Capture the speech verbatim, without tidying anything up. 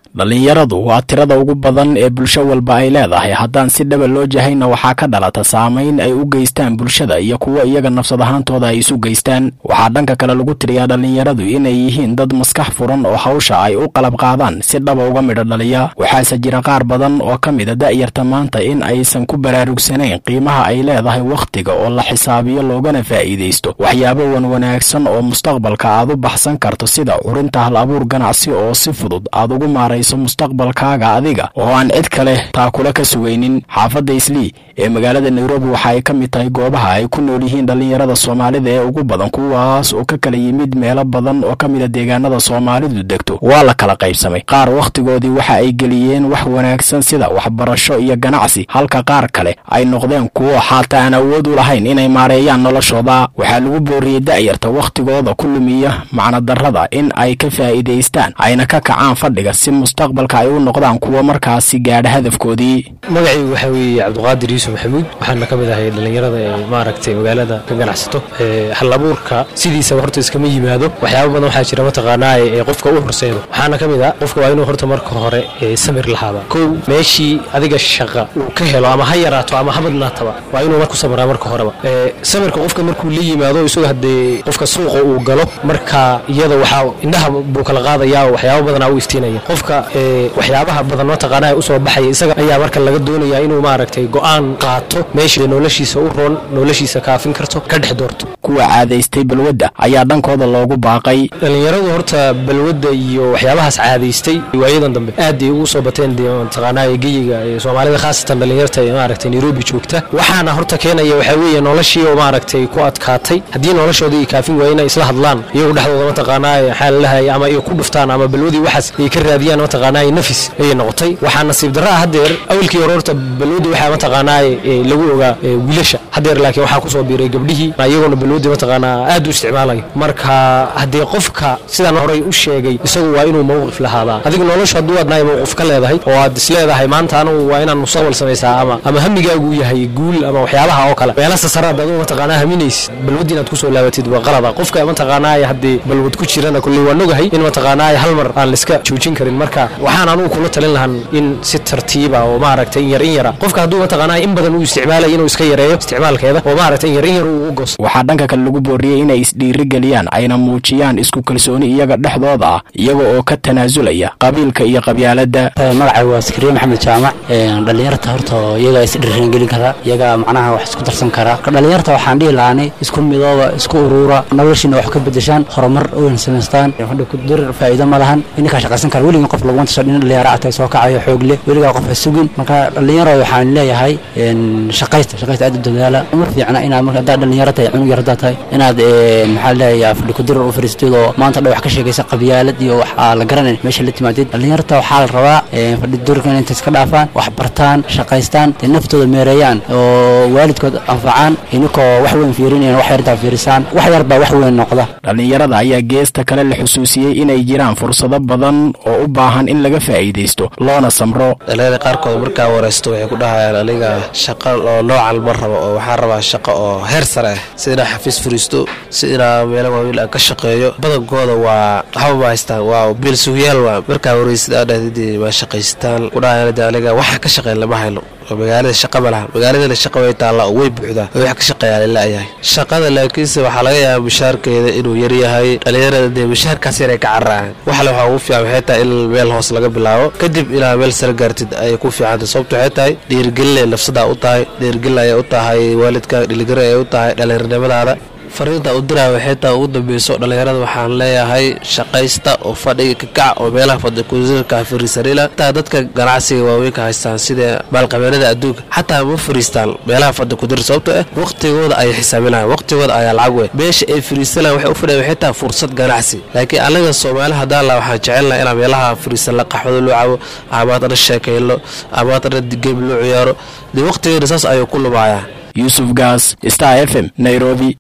dhalinyaradu waa tirada ugu badan ee bulsho walba ay leedahay haddaan si dhaba loo jahayna waxaa ka dhalata saamayn ay u geystaan bulshada iyo kuwa iyaga nafsad ahaantooda ay isu geystaan. waxaa dhanka kale lagu tiriyaa dhalinyaradu inay yihiin dad maskax furan oo hawsha ay u qalab qaadaan si dhaba uga midho dhaliya. waxaase jira qaar badan oo ka mida da'yarta maanta in aysan ku baraarugsanayn qiimaha ay leedahay wakhtiga oo la xisaabiyo loogana faa'iidaysto waxyaabo wan wanaagsan oo mustaqbalka aad u baxsan karto sida curinta hal abuur ganacsi oo si fudud aad ugu maarayso mustaqbalkaaga adiga oo aan cid kale taa kula ka sugaynin. xaafadda Islii ee magaalada Nairobi waxa ay ka mid tahay goobaha ay ku nool yihiin dhalinyarada Soomaalida ee ugu badan kuwaas oo ka kala yimid meelo badan oo ka mid ah deegaanada Soomaalidu degto. waa la kala qaybsamay, qaar waqtigoodii waxa ay geliyeen wax wanaagsan sida waxbarasho iyo ganacsi, halka qaar kale ay noqdeen kuwo xataa aan awood u lahayn inay maareeyaan noloshooda. waxaa lagu booriyay da'yarta waqtigooda ku lumiya macna darrada in ay ka faa'iidaystaan ayna ka kacaan fadhiga si mustaqbalka ay u noqdaan kuwa markaasi gaadha hadafkoodii. magacaygu waxa weeye Cabdiqaadir Yuusuf Maxamuud, waxaan ka mid ahay dhalinyarada ee maaragtay magaalada ka ganacsato. ee hal abuurka sidiisa horta iskama yimaado, waxyaabo badan waxaa jira mataqaanaa ee qofka u horseedo. waxaana ka mid ah qofka waa inuu horta marka hore ee samir lahaada. kow meeshii adiga shaqa uu ka helo ama ha yaraato ama ha badnaataba waa inuu ku samraa marka horeba. ee samirka qofka markuu la yimaado isagoo hadee qofka suuqa uu galo marka iyada waxa indhaha buu kala qaadayaa waxyaabo badan uu iftiinaya. qofka ee waxyaabaha badan mataqaanaa u soo baxay isaga ayaa marka laga doonayaa inuu maaragtay go'aan qaato meeshii noloshiisa u roon noloshiisa kaafin karto ka dhex doorto. kuwa caadaystay balwadda ayaa dhankooda loogu baaqay. dhalinyaradu horta balwadda iyo waxyaabahaas caadaystay waayadan dambe aad ay ugu soo bateen mataqaanaa geyiga ee Soomaalida khaasatan dhalinyarta ee maaragtay Nairobi joogta. waxaana horta keenaya waxa weeye noloshii oo maaragtay ku adkaatay. haddii noloshoodii kaafin waayna isla hadlaan iyagu dhexdooda mataqaanaa xal lahay ama ay ku dhuftaan ama balwadii waxaas ay ka raadiyaan mataqaanaa nafis ay noqotay. waxaa nasiib darro ah hadeer awalkii horta balwadda waxa mataqaanaa lagu ogaa wiilasha, hadeer laakiin waxa ku soo biiray gabdhihii iyaguna balwadda mataqaanaa aad u isticmaalay. marka hadii qofka sidaan horey u sheegay isagu waa inuu mowqif lahaadaa. adiga nolosha haduu adnaay mowqif ka leedahay oo aad isleedahay maanta anu waa inaan mustaqbal samaysaa ama ama hamigaagu yahay guul ama waxyaabaha oo kale meelaha sasaraad adoo mataqaanaa haminays balwadda inaad ku soo laabatid waa qalad. qofka mataqaanaa hadii balwad ku jirana kulli waa nogahay in mataqaanaa hal mar aan liska joojin karin. marka waxaan anu kula talin lahan in si tartiib ah oo maaragtay yar in yara qofka haduu mataqaanaa in badan uu isticmaalay inuu iska yareeyo isticmaalkeeda oo maaragtay yar in yar uu u goos. waxaa dhanka kale lagu booriyay inay isdhiiri galiyaan ayna muujiyaan isku kalsooni iyaga dhexdooda ah iyaga oo ka tanaasulaya qabiilka iyo qabyaaladda. magacay waa Iskariin Maxamed Jaamac. ee dhalinyarta horta iyaga isdhiirin gelin kara, iyaga macnaha wax isku darsan kara. dhalinyarta waxaan dhihi lahaanay isku midooba isku urura noloshina wax ka bedeshaan horumar oo sameystaan. waxa ku dir faa'iido ma lahan in ka shaqaysan kara weliga qof lagu wanto in dhalinyaro aad soo kacayo xoog leh weliga qof sugin. marka dhalinyarada waxaan leeyahay in shaqaysta shaqaysta aad u dadaala uma fiicna inaad marka dhalinyarada ay cunug yarada tahay inaad maxaa leeyahay fadhi ku dir u fariistido maanta wax ka sheegaysa qabyaalad iyo waxa la garanay meesha la timaadid. dhalinyarada waxaa la rabaa fadhi durkan inta iska dhaafaan wax bartaan shaqaystaan naftooda meereeyaan oo waalidkood anfacaan inkoo wax weyn fiirinayaan wax yarta fiirisaan wax yar baa wax weyn noqda. dhalinyarada ayaa geesta kale la xusuusiyay inay jiraan fursado badan oo u baahan in laga faa'iideysto loona samro. dhalinyarada qaarkood markaa wareysto waxay ku dhahayaan aniga shaqo oo noocan ma rabo oo waxaan rabaa shaqo oo heer sare ah sida xafiis furiisto sida meelo waaweyn ka shaqeeyo. badankooda waa waxba haystaan waa bil suuyaal waa markaa wareysid aad dhahday waa shaqaystaan ku dhahayaan aniga waxa ka shaqeyn lama hayno magaalada shaqo ma laha. magaalada shaqo way taala oo way buuxdaa wax ka shaqeeyaan ilaa yahay shaqada laakiinse waxa laga yaabaa mushaarkeeda inuu yar yahay. dhalinyarada mushaarkaas yar ay ka cararaan waxa la waxa ugu fiican waxay tahay in meel hoos laga bilaabo kadib ilaa meel sare gaartid ay ku fiican. sababtu waxay tahay dhiirigelin nafsada u tahay dhiirigelin ay u tahay waalidka dhiirigelin ay u tahay dhalinyaronimadaada. fariinta u diraa waxay tahay ugu dambayso dhalinyarada waxaan leeyahay shaqaysta oo fadhiga ka kac oo meelaha fadhi ku jirka fariisanila. taa dadka ganacsiga waaweyn ka haystaan sida maalqabeennada adduunka xataa ma fariistaan meelaha fadhi ku jir sababtoo ah waqtigooda ay xisaabinayaan waqtigooda ayaa lacag weyn meesha ay fariisanayaan waxay u fadhiyaan waxay tahay fursad ganacsi. laakiin anaga Soomaaliya hadaan la waxaan jecelnahay in meelaha fariisan la qaxwada loo cabo amaadana sheekaylo amaadana game loo ciyaaro de waqtigeeda saas ayuu ku lumaaya. Yusuf Gas, Star F M, Nairobi.